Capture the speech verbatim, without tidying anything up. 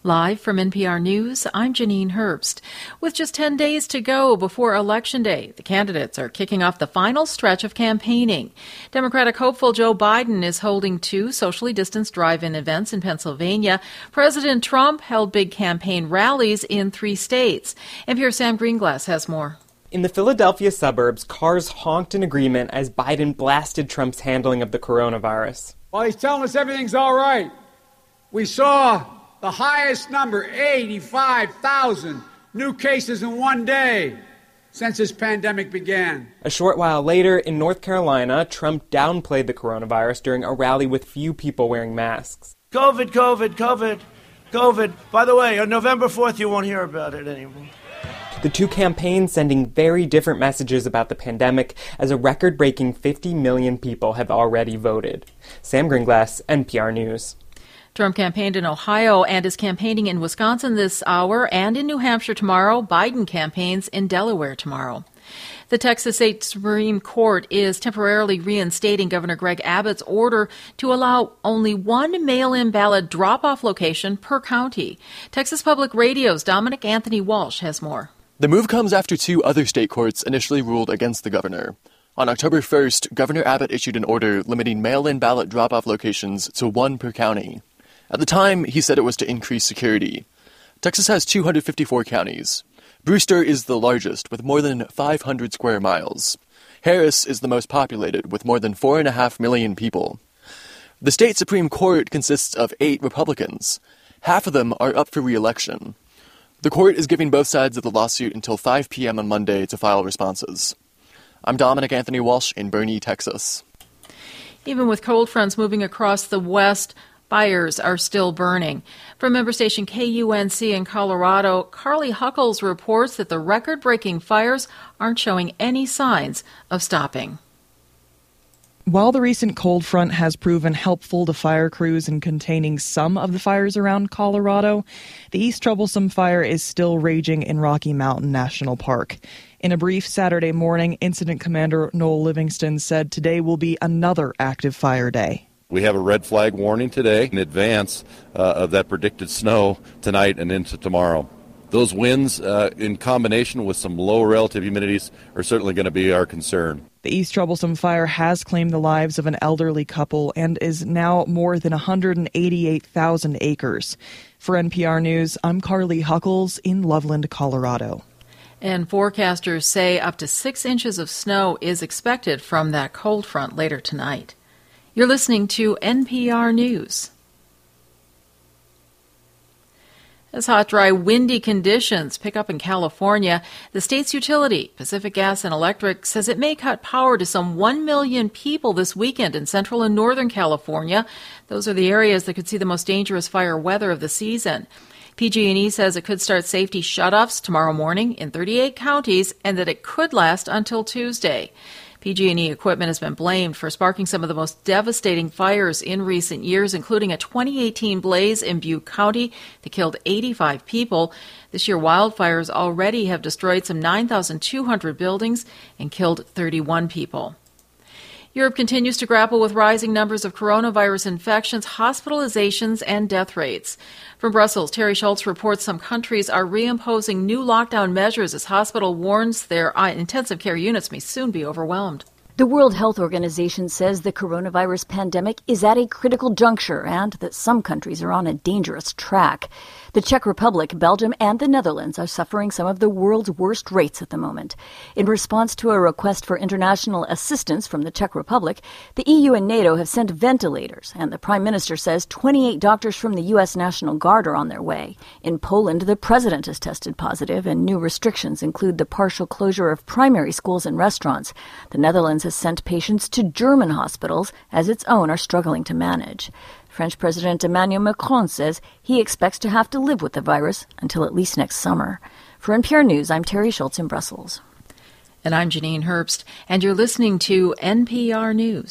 Live from N P R News, I'm Janine Herbst. With just ten days to go before Election Day, the candidates are kicking off the final stretch of campaigning. Democratic hopeful Joe Biden is holding two socially distanced drive-in events in Pennsylvania. President Trump held big campaign rallies in three states. N P R's Sam Greenglass has more. In the Philadelphia suburbs, cars honked in agreement as Biden blasted Trump's handling of the coronavirus. While he's telling us everything's all right, we saw the highest number, eighty-five thousand new cases in one day since this pandemic began. A short while later, in North Carolina, Trump downplayed the coronavirus during a rally with few people wearing masks. COVID, COVID, COVID, COVID. By the way, on November fourth, you won't hear about it anymore. The two campaigns sending very different messages about the pandemic, as a record-breaking fifty million people have already voted. Sam Greenglass, N P R News. Trump campaigned in Ohio and is campaigning in Wisconsin this hour and in New Hampshire tomorrow. Biden campaigns in Delaware tomorrow. The Texas State Supreme Court is temporarily reinstating Governor Greg Abbott's order to allow only one mail-in ballot drop-off location per county. Texas Public Radio's Dominic Anthony Walsh has more. The move comes after two other state courts initially ruled against the governor. On October first, Governor Abbott issued an order limiting mail-in ballot drop-off locations to one per county. At the time, he said it was to increase security. Texas has two hundred fifty-four counties. Brewster is the largest, with more than five hundred square miles. Harris is the most populated, with more than four point five million people. The state Supreme Court consists of eight Republicans. Half of them are up for re-election. The court is giving both sides of the lawsuit until five p.m. on Monday to file responses. I'm Dominic Anthony Walsh in Boerne, Texas. Even with cold fronts moving across the west, fires are still burning. From member station K U N C in Colorado, Carly Huckles reports that the record-breaking fires aren't showing any signs of stopping. While the recent cold front has proven helpful to fire crews in containing some of the fires around Colorado, the East Troublesome Fire is still raging in Rocky Mountain National Park. In a brief Saturday morning, Incident Commander Noel Livingston said today will be another active fire day. We have a red flag warning today in advance uh, of that predicted snow tonight and into tomorrow. Those winds, uh, in combination with some low relative humidities, are certainly going to be our concern. The East Troublesome Fire has claimed the lives of an elderly couple and is now more than one hundred eighty-eight thousand acres. For N P R News, I'm Carly Huckles in Loveland, Colorado. And forecasters say up to six inches of snow is expected from that cold front later tonight. You're listening to N P R News. As hot, dry, windy conditions pick up in California, the state's utility, Pacific Gas and Electric, says it may cut power to some one million people this weekend in central and northern California. Those are the areas that could see the most dangerous fire weather of the season. P G and E says it could start safety shutoffs tomorrow morning in thirty-eight counties and that it could last until Tuesday. P G and E equipment has been blamed for sparking some of the most devastating fires in recent years, including a twenty eighteen blaze in Butte County that killed eighty-five people. This year, wildfires already have destroyed some nine thousand two hundred buildings and killed thirty-one people. Europe continues to grapple with rising numbers of coronavirus infections, hospitalizations, and death rates. From Brussels, Terry Schultz reports some countries are reimposing new lockdown measures as hospital warns their intensive care units may soon be overwhelmed. The World Health Organization says the coronavirus pandemic is at a critical juncture and that some countries are on a dangerous track. The Czech Republic, Belgium, and the Netherlands are suffering some of the world's worst rates at the moment. In response to a request for international assistance from the Czech Republic, the E U and NATO have sent ventilators, and the Prime Minister says twenty-eight doctors from the U S National Guard are on their way. In Poland, the president has tested positive, and new restrictions include the partial closure of primary schools and restaurants. The Netherlands has sent patients to German hospitals as its own are struggling to manage. French President Emmanuel Macron says he expects to have to live with the virus until at least next summer. For N P R News, I'm Terry Schultz in Brussels. And I'm Janine Herbst, and you're listening to N P R News.